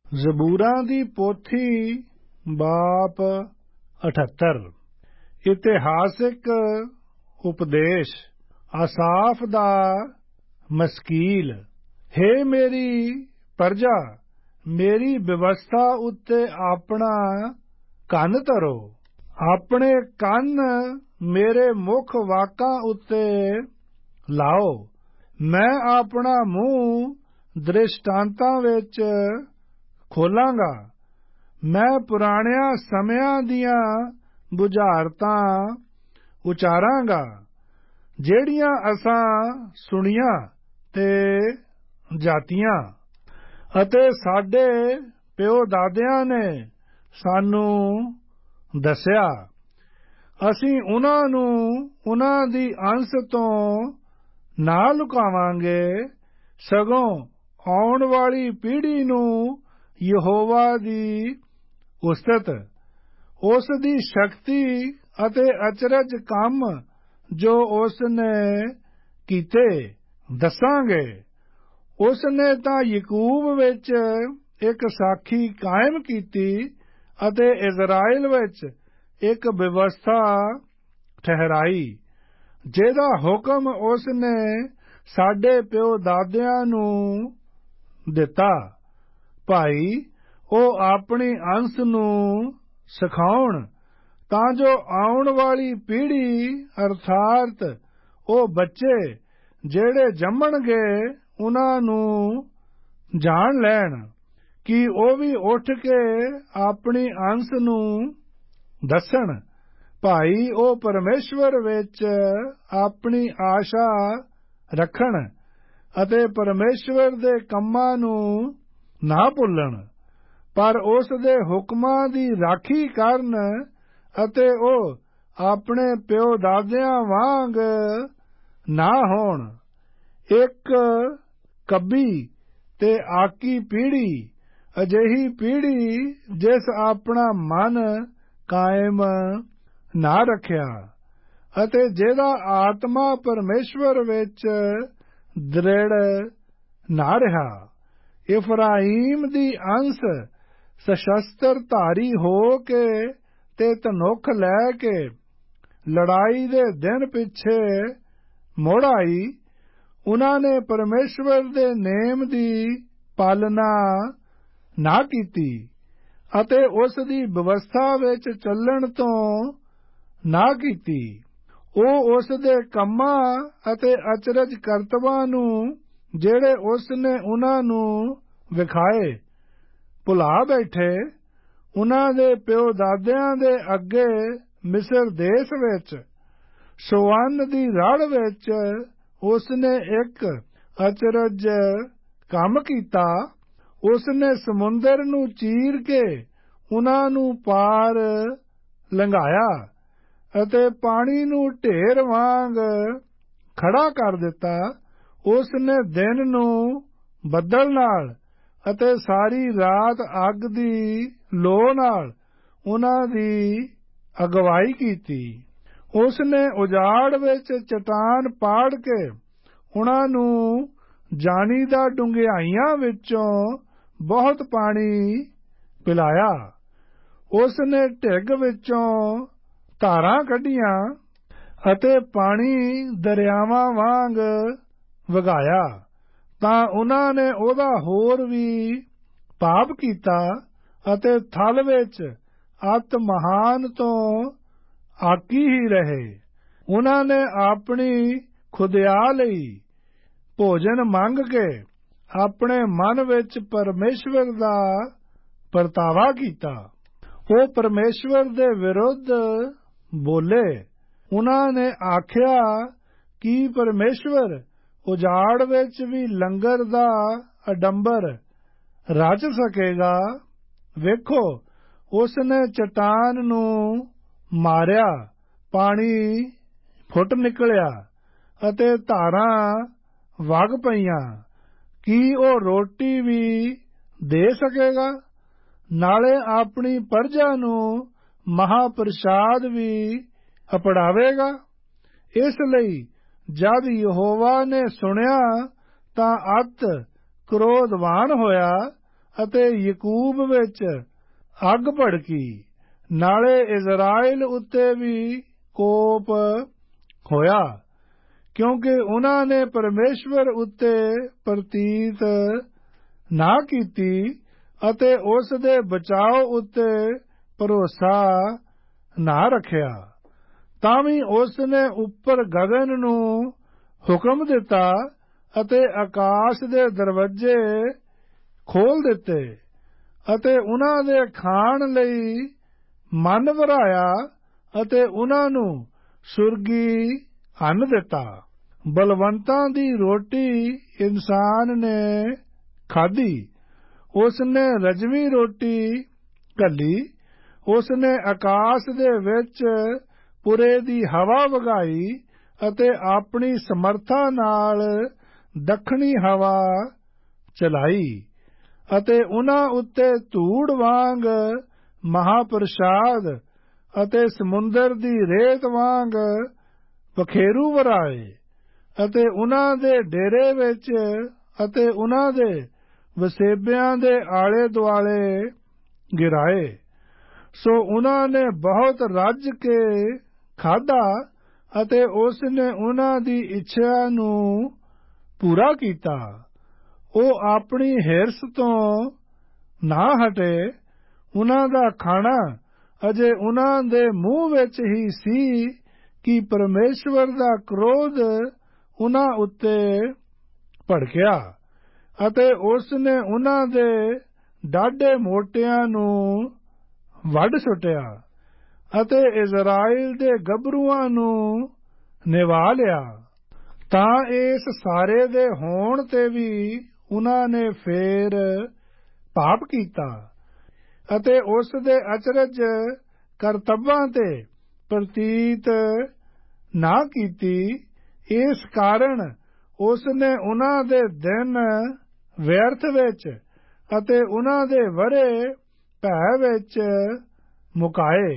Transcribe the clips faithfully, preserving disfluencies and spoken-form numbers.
ਜ਼ਬੂਰਾਂ ਦੀ ਪੋਥੀ ਬਾਪ ਅਠੱਤਰ। ਇਤਿਹਾਸਿਕ ਉਪਦੇਸ਼ ਆਸਾਫ ਦਾ ਮਸਕੀਲ। ਹੇ ਮੇਰੀ ਪਰਜਾ, ਮੇਰੀ ਵਿਵਸਥਾ ਉੱਤੇ ਆਪਣਾ ਕੰਨ ਧਰੋ। ਆਪਣੇ ਕੰਨ ਮੇਰੇ ਮੁੱਖ ਵਾਕਾਂ ਉੱਤੇ ਲਾਓ। ਮੈਂ ਆਪਣਾ ਮੂੰਹ ਦ੍ਰਿਸ਼ਟਾਂਤਾਂ ਵਿੱਚ ਖੋਲਾਂਗਾ। ਮੈਂ ਪੁਰਾਣਿਆਂ ਸਮਿਆਂ ਦੀਆਂ ਬੁਝਾਰਤਾਂ ਉਚਾਰਾਂਗਾ, ਜਿਹੜੀਆਂ ਅਸਾਂ ਸੁਣੀਆਂ ਤੇ ਜਾਤੀਆਂ, ਅਤੇ ਸਾਡੇ ਪਿਓ ਦਾਦਿਆਂ ਨੇ ਸਾਨੂੰ ਦੱਸਿਆ। ਅਸੀਂ ਉਨ੍ਹਾਂ ਨੂੰ ਉਨ੍ਹਾਂ ਦੀ ਅੰਸ ਤੋਂ ਨਾ ਲੁਕਾਵਾਂਗੇ, ਸਗੋਂ ਆਉਣ ਵਾਲੀ ਪੀੜ੍ਹੀ ਨੂੰ ਯਹੋਵਾ ਦੀ ਉਸਤਤ, ਉਸ ਦੀ ਸ਼ਕਤੀ ਅਤੇ ਅਚਰਜ ਕੰਮ ਜੋ ਉਸ ਨੇ ਕੀਤੇ ਦੱਸਾਂਗੇ। ਉਸ ਨੇ ਤਾਂ ਯਕੂਬ ਵਿੱਚ ਇੱਕ ਸਾਖੀ ਕਾਇਮ ਕੀਤੀ ਅਤੇ ਇਜ਼ਰਾਇਲ ਵਿੱਚ ਇੱਕ ਵਿਵਸਥਾ ਠਹਿਰਾਈ, ਜਿਹਦਾ ਹੁਕਮ ਉਸ ਨੇ ਸਾਡੇ ਪਿਓ ਦਾਦਿਆਂ ਨੂੰ ਦਿੱਤਾ। ਭਾਈ, ਉਹ ਆਪਣੀ ਅੰਸ ਨੂੰ ਸਿਖਾਉਣ, ਤਾਂ ਜੋ ਆਉਣ ਵਾਲੀ ਪੀੜ੍ਹੀ ਅਰਥਾਤ ਉਹ ਬੱਚੇ ਜਿਹੜੇ ਜੰਮਣਗੇ ਉਨ੍ਹਾਂ ਨੂੰ ਜਾਣ ਲੈਣ ਕਿ ਉਹ ਵੀ ਉੱਠ ਕੇ ਆਪਣੀ ਅੰਸ ਨੂੰ ਦੱਸਣ। ਭਾਈ, ਉਹ ਪਰਮੇਸ਼ਵਰ ਵਿੱਚ ਆਪਣੀ ਆਸ਼ਾ ਰੱਖਣ ਅਤੇ ਪਰਮੇਸ਼ਵਰ ਦੇ ਕੰਮਾਂ ਨੂੰ ਨਾ ਭੁੱਲਣ, ਪਰ ਉਸ ਦੇ ਹੁਕਮਾਂ ਦੀ ਰਾਖੀ ਕਰਨ ਅਤੇ ਉਹ ਆਪਣੇ ਪਿਓ ਦਾਦਿਆਂ ਵਾਂਗ ਨਾ ਹੋਣ। ਇੱਕ ਕੱਬੀ ਤੇ ਆਕੀ ਪੀੜ੍ਹੀ ਅਜਿਹੀ ਪੀੜ੍ਹੀ ਜਿਸ ਆਪਣਾ ਮਨ ਕਾਇਮ ਨਾ ਰੱਖਿਆ ਅਤੇ ਜਿਹਦਾ ਆਤਮਾ ਪਰਮੇਸ਼ਵਰ ਵਿੱਚ ਦ੍ਰਿੜ ਨਾ ਰਿਹਾ। ਇਫਰਾਈਮ ਦੀ ਅੰਸ ਸਸ਼ਸਤਰ ਧਾਰੀ ਹੋ ਕੇ ਤੇ ਧਨੁੱਖ ਲੈ ਕੇ ਲੜਾਈ ਦੇ ਦਿਨ ਪਿੱਛੇ ਮੁੜ ਆਈ। ਉਨ੍ਹਾਂ ਨੇ ਪਰਮੇਸ਼ਵਰ ਦੇ ਨੇਮ ਦੀ ਪਾਲਣਾ ਨਾ ਕੀਤੀ ਅਤੇ ਉਸ ਦੀ ਵਿਵਸਥਾ ਵਿੱਚ ਚੱਲਣ ਤੋਂ ਨਾ ਕੀਤੀ। ਉਹ ਉਸ ਦੇ ਕੰਮਾਂ ਅਤੇ ਅਚਰਜ ਕਰਤਵਾਂ ਨੂੰ ਜਿਹੜੇ ਉਸ ਨੇ ਉਨ੍ਹਾਂ ਨੂੰ ਵਿਖਾਏ ਭੁਲਾ ਬੈਠੇ। ਉਨ੍ਹਾਂ ਦੇ ਪਿਓ ਦਾਦਿਆਂ ਦੇ ਅੱਗੇ ਮਿਸਰ ਦੇਸ਼ ਵਿੱਚ ਸੋਅਨ ਦੀ ਰੜ ਵਿੱਚ ਉਸ ਨੇ ਇੱਕ ਅਚਰਜ ਕੰਮ ਕੀਤਾ। ਉਸ ਨੇ ਸਮੁੰਦਰ ਨੂੰ ਚੀਰ ਕੇ ਉਨ੍ਹਾਂ ਨੂੰ ਪਾਰ ਲੰਘਾਇਆ ਅਤੇ ਪਾਣੀ ਨੂੰ ਢੇਰ ਵਾਂਗ ਖੜਾ ਕਰ ਦਿੱਤਾ। ਉਸ ਨੇ ਦਿਨ ਨੂੰ ਬੱਦਲ ਨਾਲ ਅਤੇ ਸਾਰੀ ਰਾਤ ਅੱਗ ਦੀ ਲੋ ਨਾਲ ਉਨ੍ਹਾਂ ਦੀ ਅਗਵਾਈ ਕੀਤੀ। ਉਸ ਨੇ ਉਜਾੜ ਵਿੱਚ ਚਟਾਨ ਪਾੜ ਕੇ ਉਨ੍ਹਾਂ ਨੂੰ ਜਾਣੀ ਦਾ ਡੂੰਘਾਈਆਂ ਵਿੱਚੋਂ ਬਹੁਤ ਪਾਣੀ ਪਿਲਾਇਆ। ਉਸ ਨੇ ਢਿੱਗ ਵਿੱਚੋਂ ਧਾਰਾਂ ਕੱਢੀਆਂ ਅਤੇ ਪਾਣੀ ਦਰਿਆਵਾਂ ਵਾਂਗ ਵਗਾਇਆ। ਤਾਂ ਉਨ੍ਹਾਂ ਨੇ ਉਹਦਾ ਹੋਰ ਵੀ ਪਾਪ ਕੀਤਾ ਅਤੇ ਥਲ ਵਿੱਚ ਅਤ ਮਹਾਨ ਤੋਂ ਆਕੀ ਹੀ ਰਹੇ। ਉਨ੍ਹਾਂ ਨੇ ਆਪਣੀ ਖੁਦਿਆ ਲਈ ਭੋਜਨ ਮੰਗ ਕੇ ਆਪਣੇ ਮਨ ਵਿੱਚ ਪਰਮੇਸ਼ਵਰ ਦਾ ਪਰਤਾਵਾ ਕੀਤਾ। ਉਹ ਪਰਮੇਸ਼ਵਰ ਦੇ ਵਿਰੁੱਧ ਬੋਲੇ। ਉਨ੍ਹਾਂ ਨੇ ਆਖਿਆ ਕਿ ਪਰਮੇਸ਼ਵਰ ਉਜਾੜ ਵਿੱਚ ਵੀ ਲੰਗਰ ਦਾ ਅਡੰਬਰ ਰਚ ਸਕੇਗਾ। ਵੇਖੋ, ਉਸ ਨੇ ਚਟਾਨ ਨੂੰ ਮਾਰਿਆ, ਪਾਣੀ ਫੁੱਟ ਨਿਕਲਿਆ ਅਤੇ ਧਾਰਾਂ ਵਗ ਪਈਆਂ। ਕੀ ਉਹ ਰੋਟੀ ਵੀ ਦੇ ਸਕੇਗਾ, ਨਾਲੇ ਆਪਣੀ ਪਰਜਾ ਨੂੰ ਮਹਾਪ੍ਰਸਾਦ ਵੀ ਅਪੜਾਵੇਗਾ? ਇਸ ਲਈ ਜਦ ਯਹੋਵਾ ਨੇ ਸੁਣਿਆ ਤਾਂ ਅਤ ਕ੍ਰੋਧਵਾਨ ਹੋਇਆ ਅਤੇ ਯਕੂਬ ਵਿੱਚ ਅੱਗ ਭੜਕੀ। ਨਾਲੇ ਇਜ਼ਰਾਈਲ ਉੱਤੇ ਵੀ ਕੋਪ ਹੋਇਆ, ਕਿਉਂਕਿ ਉਹਨਾਂ ਨੇ ਪਰਮੇਸ਼ਵਰ ਉੱਤੇ ਪ੍ਰਤੀਤ ਨਾ ਕੀਤੀ ਅਤੇ ਉਸ ਦੇ ਬਚਾਓ ਉੱਤੇ ਭਰੋਸਾ ਨਾ ਰੱਖਿਆ। ਤਾਂ ਵੀ ਉਸ ਨੇ ਉੱਪਰ ਗਗਨ ਨੂੰ ਹੁਕਮ ਦਿੱਤਾ ਅਤੇ ਆਕਾਸ਼ ਦੇ ਦਰਵਾਜ਼ੇ ਖੋਲ੍ਹ ਦਿੱਤੇ ਅਤੇ ਉਹਨਾਂ ਦੇ ਖਾਣ ਲਈ ਮਨ ਵਰਾਇਆ ਅਤੇ ਉਹਨਾਂ ਨੂੰ ਸੁਰਗੀ ਅੰਨ ਦਿੱਤਾ। ਬਲਵੰਤਾਂ ਦੀ ਰੋਟੀ ਇਨਸਾਨ ਨੇ ਖਾਧੀ, ਉਸ ਨੇ ਰਜਵੀਂ ਰੋਟੀ ਘੱਲੀ। ਉਸ ਨੇ ਆਕਾਸ਼ ਦੇ ਵਿੱਚ ਪੁਰੇ ਦੀ ਹਵਾ ਵਗਾਈ ਅਤੇ ਆਪਣੀ ਸਮਰਥਾ ਨਾਲ ਦੱਖਣੀ ਹਵਾ ਚਲਾਈ ਅਤੇ ਉਹਨਾਂ ਉੱਤੇ ਧੂੜ ਵਾਂਗ ਮਹਾਪ੍ਰਸਾਦ ਅਤੇ ਸਮੁੰਦਰ ਦੀ ਰੇਤ ਵਾਂਗ ਪਖੇਰੂ ਵਰਾਏ ਅਤੇ ਉਹਨਾਂ ਦੇ ਡੇਰੇ ਵਿੱਚ ਅਤੇ ਉਹਨਾਂ ਦੇ ਵਸੇਬਿਆਂ ਦੇ ਆਲੇ ਦੁਆਲੇ ਗਿਰਾਏ। ਸੋ ਉਹਨਾਂ ਨੇ ਬਹੁਤ ਰੱਜ ਕੇ ਖਾਧਾ ਅਤੇ ਉਸ ਨੇ ਉਹਨਾਂ ਦੀ ਇੱਛਾ ਨੂੰ ਪੂਰਾ ਕੀਤਾ। ਉਹ ਆਪਣੀ ਹਿਰਸ ਤੋਂ ਨਾ ਹਟੇ। ਉਹਨਾਂ ਦਾ ਖਾਣਾ ਅਜੇ ਉਹਨਾਂ ਦੇ ਮੂੰਹ ਵਿੱਚ ਹੀ ਸੀ ਕਿ ਪਰਮੇਸ਼ਵਰ ਦਾ ਕ੍ਰੋਧ ਉਹਨਾਂ ਉੱਤੇ ਭੜਕਿਆ ਅਤੇ ਉਸ ਨੇ ਉਹਨਾਂ ਦੇ ਡਾਢੇ ਮੋਟਿਆਂ ਨੂੰ ਵੱਢ ਸੁੱਟਿਆ ਅਤੇ ਇਜ਼ਰਾਈਲ ਦੇ ਗੱਭਰੂਆਂ ਨੂੰ ਨਿਵਾ ਲਿਆ। ਤਾਂ ਇਸ ਸਾਰੇ ਦੇ ਹੋਣ ਤੇ ਵੀ ਉਹਨਾਂ ਨੇ ਫੇਰ ਪਾਪ ਕੀਤਾ ਅਤੇ ਉਸ ਦੇ ਅਚਰਜ ਕਰਤੱਵਾਂ ਤੇ ਪ੍ਰਤੀਤ ਨਾ ਕੀਤੀ। ਇਸ ਕਾਰਨ ਉਸ ਨੇ ਉਹਨਾਂ ਦੇ ਦਿਨ ਵਿਅਰਥ ਵਿੱਚ ਅਤੇ ਉਹਨਾਂ ਦੇ ਵਰ੍ਹੇ ਭੈ ਵਿੱਚ ਮੁਕਾਏ।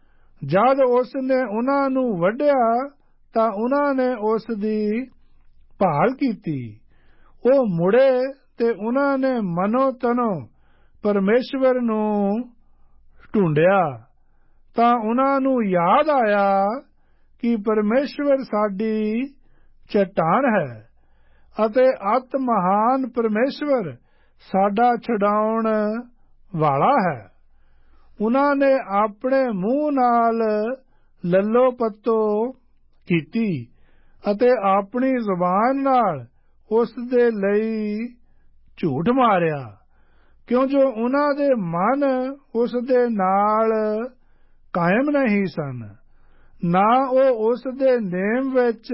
ਜਦ ਉਸ ਨੇ ਉਹਨਾਂ ਨੂੰ ਵੱਢਿਆ ਤਾਂ ਉਹਨਾਂ ਨੇ ਉਸ ਦੀ ਭਾਲ ਕੀਤੀ। ਉਹ ਮੁੜੇ ਤੇ ਉਹਨਾਂ ਨੇ ਮਨੋ ਤਨੋ ਪਰਮੇਸ਼ਵਰ ਨੂੰ ਢੂੰਡਿਆ। ਤਾਂ ਉਹਨਾਂ ਨੂੰ ਯਾਦ ਆਇਆ ਕਿ ਪਰਮੇਸ਼ਵਰ ਸਾਡੀ ਚੱਟਾਨ ਹੈ ਅਤੇ ਅਤ ਮਹਾਨ ਪਰਮੇਸ਼ਵਰ ਸਾਡਾ ਛੁਡਾਉਣ ਵਾਲਾ ਹੈ। ਉਹਨਾਂ ਨੇ ਆਪਣੇ ਮੂੰਹ ਨਾਲ ਲੱਲੋ ਪੱਤੋ ਕੀਤੀ ਅਤੇ ਆਪਣੀ ਜ਼ੁਬਾਨ ਨਾਲ ਉਸ ਦੇ ਲਈ ਝੂਠ ਮਾਰਿਆ, ਕਿਉਂ ਜੋ ਉਹਨਾਂ ਦੇ ਮਨ ਉਸ ਦੇ ਨਾਲ ਕਾਇਮ ਨਹੀਂ ਸਨ, ਨਾ ਉਹ ਉਸ ਦੇ ਨੇਮ ਵਿੱਚ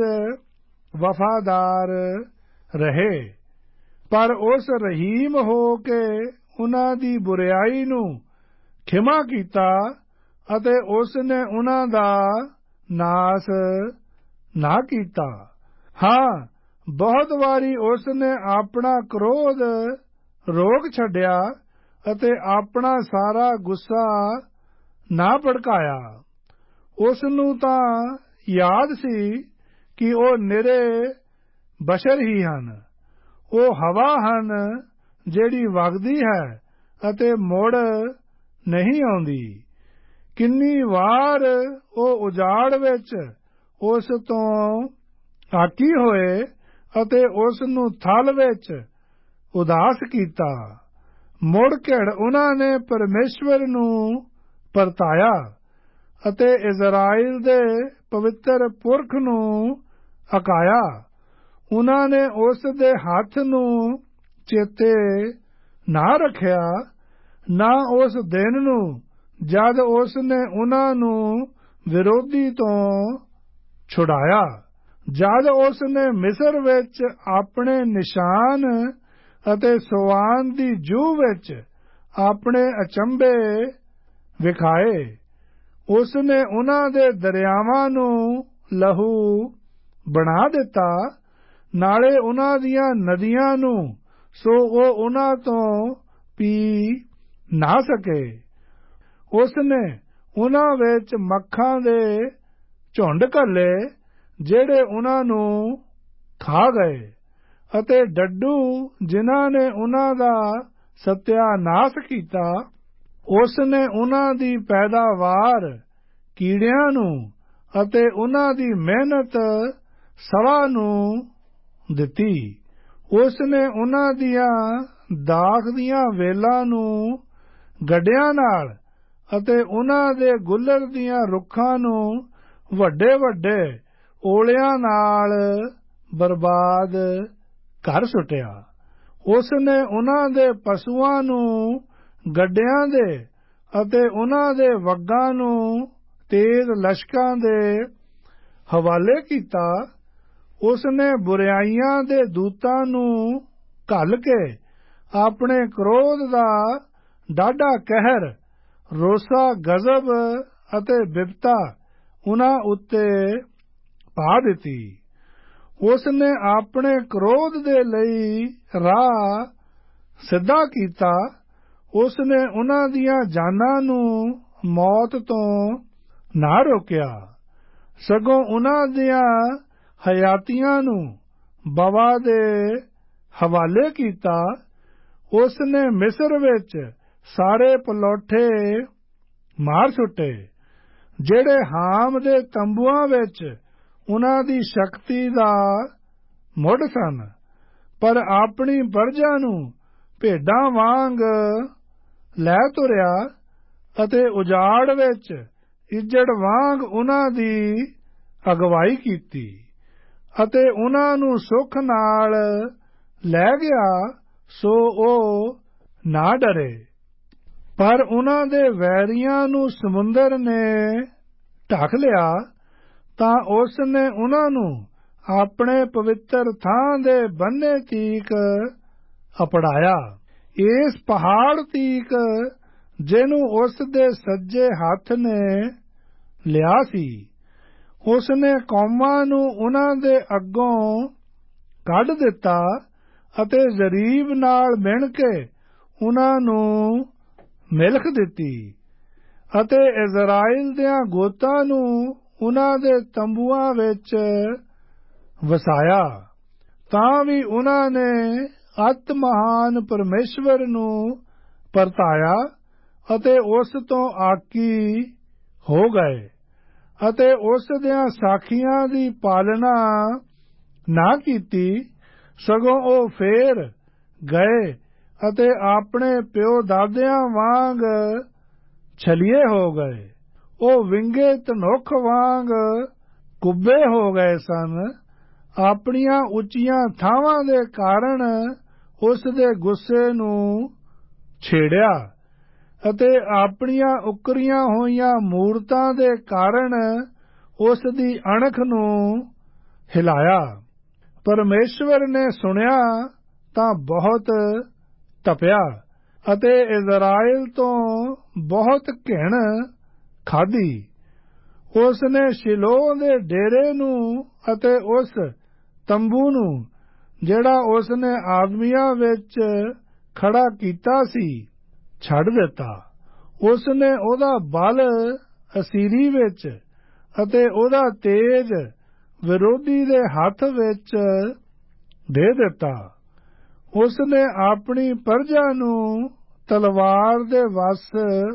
ਵਫਾਦਾਰ ਰਹੇ। ਪਰ ਉਸ ਰਹੀਮ ਹੋ ਕੇ ਉਹਨਾਂ ਦੀ ਬੁਰਿਆਈ ਨੂੰ ਖਿਮਾ ਕੀਤਾ ਅਤੇ ਉਸ ਨੇ ਉਹਨਾਂ ਦਾ ਨਾਸ ਨਾ ਕੀਤਾ। ਹਾਂ, ਬਹੁਤ ਵਾਰੀ ਉਸ ਨੇ ਆਪਣਾ ਕ੍ਰੋਧ ਰੋਕ ਛੱਡਿਆ ਅਤੇ ਆਪਣਾ ਸਾਰਾ ਗੁੱਸਾ ਨਾ ਭੜਕਾਇਆ। ਉਸ ਨੂੰ ਤਾਂ ਯਾਦ ਸੀ ਕਿ ਉਹ ਨਿਰੇ ਬਸ਼ਰ ਹੀ ਹਨ। ਉਹ ਹਵਾ ਹਨ ਜਿਹੜੀ ਵਗਦੀ ਹੈ ਅਤੇ ਮੁੜ ਨਹੀਂ ਆਉਂਦੀ। ਕਿੰਨੀ ਵਾਰ ਉਹ ਉਜਾੜ ਵਿੱਚ ਉਸ ਤੋਂ ਆਕੀ ਹੋਏ ਅਤੇ ਉਸ ਨੂੰ ਥਲ ਵਿੱਚ ਉਦਾਸ ਕੀਤਾ। ਮੁੜ ਘੜ ਉਹਨਾਂ ਨੇ ਪਰਮੇਸ਼ਵਰ ਨੂੰ ਪਰਤਾਇਆ ਅਤੇ ਇਜ਼ਰਾਈਲ ਦੇ ਪਵਿੱਤਰ ਪੁਰਖ ਨੂੰ ਅਕਾਇਆ। ਉਹਨਾਂ ਨੇ ਉਸ ਦੇ ਹੱਥ ਨੂੰ ਚੇਤੇ ਨਾ ਰੱਖਿਆ, ਨਾ ਉਸ ਦਿਨ ਨੂੰ ਜਦ ਉਸ ਨੇ ਉਹਨਾਂ ਨੂੰ ਵਿਰੋਧੀ ਤੋਂ ਛੁਡਾਇਆ, ਜਦ ਉਸ ਨੇ ਮਿਸਰ ਵਿੱਚ ਆਪਣੇ ਨਿਸ਼ਾਨ ਅਤੇ ਸੋਆਨ ਦੀ ਜੂਹ ਵਿੱਚ ਆਪਣੇ ਅਚੰਭੇ ਵਿਖਾਏ। ਉਸ ਨੇ ਉਹਨਾਂ ਦੇ ਦਰਿਆਵਾਂ ਨੂੰ ਲਹੂ ਬਣਾ ਦਿੱਤਾ, ਨਾਲੇ ਉਹਨਾਂ ਦੀਆਂ ਨਦੀਆਂ ਨੂੰ, ਸੋ ਉਹ ਉਹਨਾਂ ਤੋਂ ਪੀ ਨਾ ਸਕੇ। ਉਸ ਨੇ ਉਹਨਾਂ ਵਿੱਚ ਮੱਖਾਂ ਦੇ ਝੁੰਡ ਘੱਲੇ ਜਿਹੜੇ ਉਹਨਾਂ ਨੂੰ ਖਾ ਗਏ ਅਤੇ ਡੱਡੂ ਜਿਨ੍ਹਾਂ ਨੇ ਉਹਨਾਂ ਦਾ ਸਤਿਆਨਾਸ਼ ਕੀਤਾ। ਉਸ ਨੇ ਉਹਨਾਂ ਦੀ ਪੈਦਾਵਾਰ ਕੀੜਿਆਂ ਨੂੰ ਅਤੇ ਉਹਨਾਂ ਦੀ ਮਿਹਨਤ ਸਵਾ ਨੂੰ ਦਿੱਤੀ। ਉਸ ਨੇ ਉਹਨਾਂ ਦੀਆਂ ਦਾਖ ਦੀਆਂ ਵੇਲਾਂ ਨੂੰ ਗੱਡਿਆਂ ਨਾਲ ਅਤੇ ਉਹਨਾਂ ਦੇ ਗੁੱਲਰ ਦੀਆਂ ਰੁੱਖਾਂ ਨੂੰ ਵੱਡੇ ਵੱਡੇ ਓਲਿਆਂ ਨਾਲ ਬਰਬਾਦ ਕਰ ਸੁੱਟਿਆ। ਉਸ ਨੇ ਉਹਨਾਂ ਦੇ ਪਸ਼ੂਆਂ ਨੂੰ ਗੱਡਿਆਂ ਦੇ ਅਤੇ ਉਹਨਾਂ ਦੇ ਵੱਗਾਂ ਨੂੰ ਤੇਜ਼ ਲਸ਼ਕਾਂ ਦੇ ਹਵਾਲੇ ਕੀਤਾ। ਉਸ ਨੇ ਬੁਰਾਈਆਂ ਦੇ ਦੂਤਾਂ ਨੂੰ ਘੱਲ ਕੇ ਆਪਣੇ ਕ੍ਰੋਧ ਦਾ ਡਾਢਾ ਕਹਿਰ, ਰੋਸਾ, ਗਜ਼ਬ ਅਤੇ ਬਿਪਤਾ ਉਹਨਾਂ ਉੱਤੇ ਪਾ ਦਿੱਤੀ। ਉਸ ਨੇ ਆਪਣੇ ਕ੍ਰੋਧ ਦੇ ਲਈ ਰਾਹ ਸਿੱਧਾ ਕੀਤਾ। ਉਸ ਨੇ ਉਹਨਾਂ ਦੀਆਂ ਜਾਨਾਂ ਨੂੰ ਮੌਤ ਤੋਂ ਨਾ ਰੋਕਿਆ, ਸਗੋਂ ਉਹਨਾਂ ਦੀਆਂ ਹਯਾਤੀਆਂ ਨੂੰ ਬਵਾ ਦੇ ਹਵਾਲੇ ਕੀਤਾ। ਉਸ ਨੇ ਮਿਸਰ ਵਿੱਚ ਸਾਰੇ ਪਲੋਠੇ ਮਾਰ ਸੁੱਟੇ, ਜਿਹੜੇ ਹਾਮ ਦੇ ਤੰਬੂਆਂ ਵਿੱਚ ਉਹਨਾਂ ਦੀ ਸ਼ਕਤੀ ਦਾ ਮੁੱਢ ਸਨ, ਪਰ ਆਪਣੀ ਪਰਜਾ ਨੂੰ ਭੇਡਾਂ ਵਾਂਗ ਲੈ ਤੁਰਿਆ ਅਤੇ ਉਜਾੜ ਵਿੱਚ ਇੱਜੜ ਵਾਂਗ ਉਹਨਾਂ ਦੀ ਅਗਵਾਈ ਕੀਤੀ ਅਤੇ ਉਹਨਾਂ ਨੂੰ ਸੁੱਖ ਨਾਲ ਲੈ ਗਿਆ, ਸੋ ਉਹ ਨਾ ਡਰੇ। ਪਰ ਉਹਨਾਂ ਦੇ ਵੈਰੀਆਂ ਨੂੰ ਸਮੁੰਦਰ ਨੇ ਢਕ ਲਿਆ, ਤਾਂ ਉਸ ਨੇ ਉਹਨਾਂ ਨੂੰ ਆਪਣੇ ਪਵਿੱਤਰ ਥਾਂ ਦੇ ਬੰਨੇ ਤੀਕ ਅਪੜਾਇਆ, ਇਸ ਪਹਾੜ ਤੀਕ ਜਿਹਨੂੰ ਉਸ ਦੇ ਸੱਜੇ ਹੱਥ ਨੇ ਲਿਆ ਸੀ। ਉਸ ਨੇ ਕੌਮਾਂ ਨੂੰ ਉਹਨਾਂ ਦੇ ਅੱਗੋਂ ਕੱਢ ਦਿੱਤਾ ਅਤੇ ਜ਼ਰੀਬ ਨਾਲ ਮਿਣ ਕੇ ਉਹਨਾਂ ਨੂੰ ਮਿਲਖ ਦਿੱਤੀ ਅਤੇ ਇਜ਼ਰਾਈਲ ਦਿਆਂ ਗੋਤਾਂ ਨੂੰ ਉਹਨਾਂ ਦੇ ਤੰਬੂਆਂ ਵਿੱਚ ਵਸਾਇਆ। ਤਾਂ ਵੀ ਉਹਨਾਂ ਨੇ ਅਤ ਮਹਾਨ ਪਰਮੇਸ਼ਵਰ ਨੂੰ ਪਰਤਾਇਆ ਅਤੇ ਉਸ ਤੋਂ ਆਕੀ ਹੋ ਗਏ ਅਤੇ ਉਸ ਦਿਆਂ ਸਾਖੀਆਂ ਦੀ ਪਾਲਣਾ ਨਾ ਕੀਤੀ, ਸਗੋਂ ਉਹ ਫੇਰ ਗਏ ਅਤੇ ਆਪਣੇ ਪਿਓ ਦਾਦਿਆਂ ਵਾਂਗ ਛਲੀਏ ਹੋ ਗਏ। ਉਹ ਵਿੰਗੇ ਧਨੁੱਖ ਵਾਂਗ ਕੁੱਬੇ ਹੋ ਗਏ ਸਨ। ਆਪਣੀਆਂ ਉੱਚੀਆਂ ਥਾਵਾਂ ਦੇ ਕਾਰਨ ਉਸ ਦੇ ਗੁੱਸੇ ਨੂੰ ਛੇੜਿਆ ਅਤੇ ਆਪਣੀਆਂ ਉਕਰੀਆਂ ਹੋਈਆਂ ਮੂਰਤਾਂ ਦੇ ਕਾਰਨ ਉਸ ਦੀ ਅਣਖ ਨੂੰ ਹਿਲਾਇਆ। ਪਰਮੇਸ਼ਵਰ ਨੇ ਸੁਣਿਆ ਤਾਂ ਬਹੁਤ ਤਪਿਆ ਅਤੇ ਇਜ਼ਰਾਈਲ ਤੋਂ ਬਹੁਤ ਘਿਣ ਖਾਧੀ। ਉਸ ਨੇ ਸ਼ਿਲੋਹ ਦੇ ਡੇਰੇ ਨੂੰ ਅਤੇ ਉਸ ਤੰਬੂ ਨੂੰ ਜਿਹੜਾ ਉਸ ਨੇ ਆਦਮੀਆਂ ਵਿੱਚ ਖੜਾ ਕੀਤਾ ਸੀ ਛੱਡ ਦਿੱਤਾ। ਉਸ ਨੇ ਉਹਦਾ ਬਲ ਅਸੀਰੀ ਵਿੱਚ ਅਤੇ ਉਹਦਾ ਤੇਜ ਵਿਰੋਧੀ ਦੇ ਹੱਥ ਵਿੱਚ ਦੇ ਦਿੱਤਾ। ਉਸ ਨੇ ਆਪਣੀ ਪਰਜਾ ਨੂੰ ਤਲਵਾਰ ਦੇ ਵੱਸ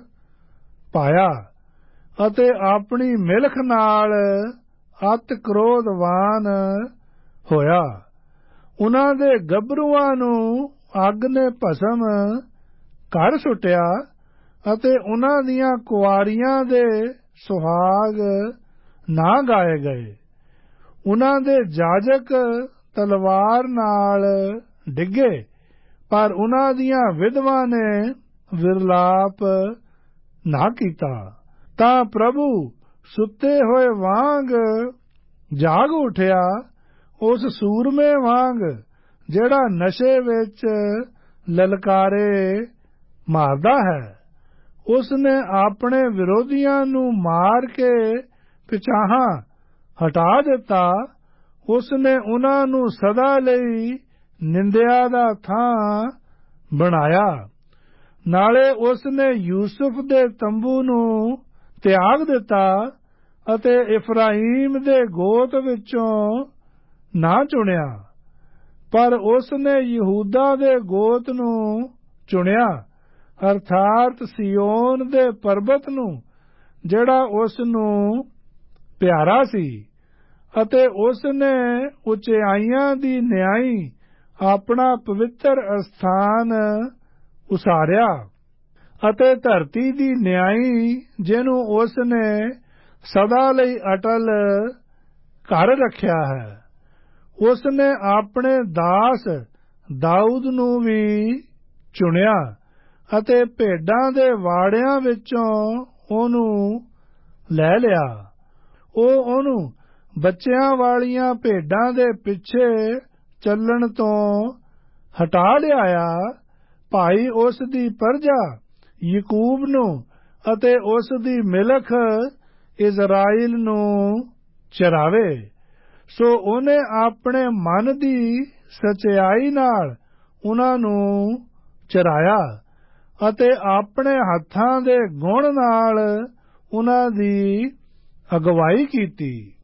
ਪਾਇਆ ਅਤੇ ਆਪਣੀ ਮਿਲਖ ਨਾਲ ਅਤ ਕ੍ਰੋਧਵਾਨ ਹੋਇਆ। ਉਹਨਾਂ ਦੇ ਗੱਭਰੂਆਂ ਨੂੰ ਅੱਗ ਨੇ ਭਸਮ ਕਰ ਸੁੱਟਿਆ ਅਤੇ ਉਹਨਾਂ ਦੀਆਂ ਕੁਆਰੀਆਂ ਦੇ ਸੁਹਾਗ ਨਾ ਗਾਏ ਗਏ। ਉਹਨਾਂ ਦੇ ਜਾਜਕ ਤਲਵਾਰ ਨਾਲ ਡਿੱਗੇ, ਪਰ ਉਹਨਾਂ ਦੀਆਂ ਵਿਧਵਾ ਨੇ ਵਿਰਲਾਪ ਨਾ ਕੀਤਾ। ਤਾਂ ਪ੍ਰਭੂ ਸੁੱਤੇ ਹੋਏ ਵਾਂਗ ਜਾਗ ਉੱਠਿਆ, ਉਸ ਸੂਰਮੇ ਵਾਂਗ ਜਿਹੜਾ ਨਸ਼ੇ ਵਿੱਚ ਲਲਕਾਰੇ ਮਾਰਦਾ ਹੈ। ਉਸ ਨੇ ਆਪਣੇ ਵਿਰੋਧੀਆਂ ਨੂੰ ਮਾਰ ਕੇ ਪਿਛਾਹਾਂ ਹਟਾ ਦਿੱਤਾ। ਉਸ ਨੇ ਉਹਨਾਂ ਨੂੰ ਸਦਾ ਲਈ ਨਿੰਦਿਆ ਦਾ ਥਾਂ ਬਣਾਇਆ। ਨਾਲੇ ਉਸ ਨੇ ਯੂਸੁਫ ਦੇ ਤੰਬੂ ਨੂੰ ਤਿਆਗ ਦਿੱਤਾ ਅਤੇ ਇਫਰਾਈਮ ਦੇ ਗੋਤ ਵਿੱਚੋਂ ਨਾ ਚੁਣਿਆ, ਪਰ ਉਸ ਨੇ ਯਹੂਦਾ ਦੇ ਗੋਤ ਨੂੰ ਚੁਣਿਆ, ਅਰਥਾਤ ਸਿਯੋਨ ਦੇ ਪਰਬਤ ਨੂੰ, ਜਿਹੜਾ ਉਸ ਨੂੰ ਪਿਆਰਾ ਸੀ, ਅਤੇ ਉਸ ਨੇ ਉਚਾਈਆਂ ਦੀ ਨਿਆਈ ਆਪਣਾ ਪਵਿੱਤਰ ਅਸਥਾਨ ਉਸਾਰਿਆ, ਅਤੇ ਧਰਤੀ ਦੀ ਨਿਆਈ ਜਿਹਨੂੰ ਉਸ ਨੇ ਸਦਾ ਲਈ ਅਟਲ ਘਰ ਰੱਖਿਆ ਹੈ। ਉਸ ਨੇ ਆਪਣੇ ਦਾਸ ਦਾਊਦ ਨੂੰ ਵੀ ਚੁਣਿਆ ਅਤੇ ਭੇਡਾਂ ਦੇ ਵਾੜਿਆਂ ਵਿੱਚੋਂ ਉਹਨੂੰ ਲੈ ਲਿਆ। ਉਹ ਉਹਨੂੰ ਬੱਚਿਆਂ ਵਾਲੀਆਂ ਭੇਡਾਂ ਦੇ ਪਿੱਛੇ ਚੱਲਣ ਤੋਂ ਹਟਾ ਲਿਆਇਆ। ਭਾਈ ਉਸ ਦੀ ਪਰਜਾ ਯਕੂਬ ਨੂੰ ਅਤੇ ਉਸ ਦੀ ਮਿਲਖ ਇਜ਼ਰਾਈਲ ਨੂੰ ਚਰਾਵੇ। ਸੋ ਉਹਨੇ ਆਪਣੇ ਮਨ ਦੀ ਸਚਾਈ ਨਾਲ ਉਹਨਾਂ ਨੂੰ ਚਰਾਇਆ ਅਤੇ ਆਪਣੇ ਹੱਥਾਂ ਦੇ ਗੁਣ ਨਾਲ ਉਹਨਾਂ ਦੀ ਅਗਵਾਈ ਕੀਤੀ।